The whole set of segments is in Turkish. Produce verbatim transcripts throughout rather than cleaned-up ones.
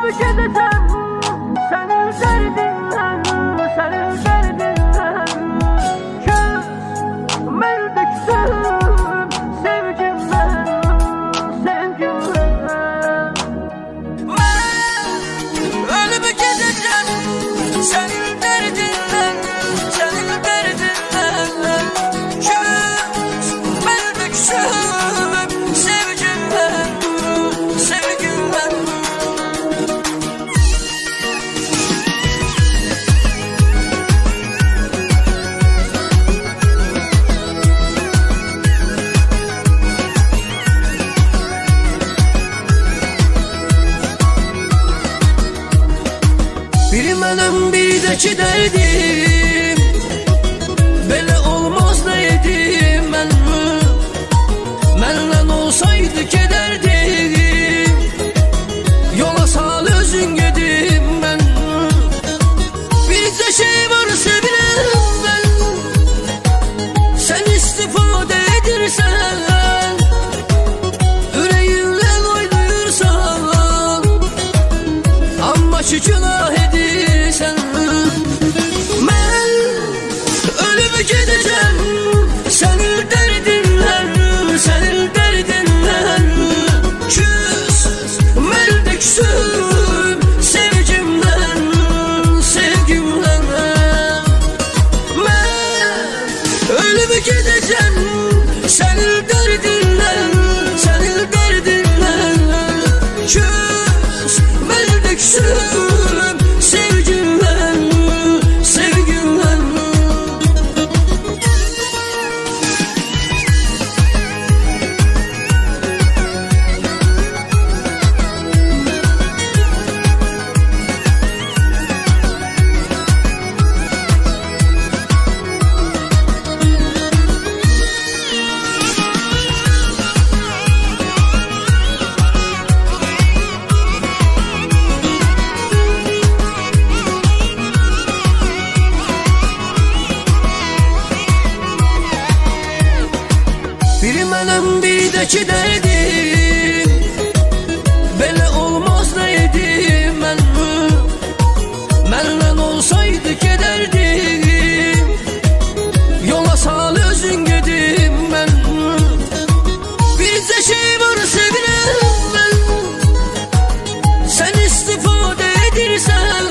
Ölümü gideceğim senin derdinden, senin derdinden. Küs merdüksün sevgimden, sevgimden. Ben ölümü gideceğim senin derdinden, senin derdinden. Küs merdüksün sevgimden, sevgimden. Biri benim bir de ki derdim, böyle olmaz neydim ben mi? Benimle olsaydı kederdim, yola sal özün gedim ben. Bir de şey var sevilen ben, sen istifade edirsen, yüreğinle oynayırsan, ama şu günah edirsen. Ben ölümü gideceğim senin derdinden, senin derdinden. Küs merdüksün sevgimden, sevgimden. Ben ölümü gideceğim senin derdinden, senin derdinden. Küs merdüksün sevgimden, sevgimden. Biri benim bir de ki derdim, böyle olmaz neydim ben mi? Benimle olsaydı kederdim, yola sal özün gedim ben. Bir de şey var sevilen ben, sen istifade edirsen,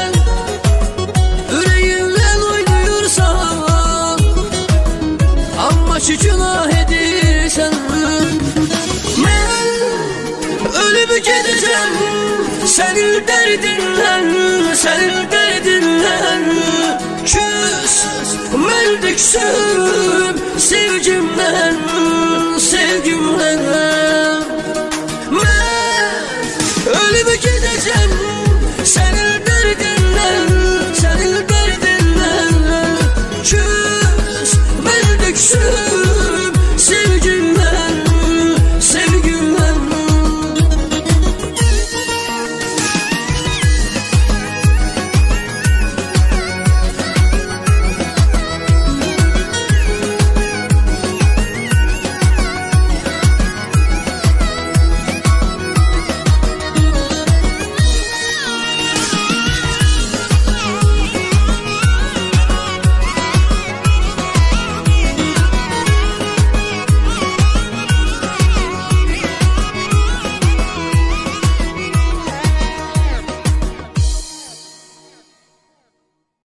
yüreğinle oynayırsan, ama şu günah edirsen. Ben ölümü gideceğim senin derdinden, senin derdinden. Küs merdüksün sevgimden, sevgimden.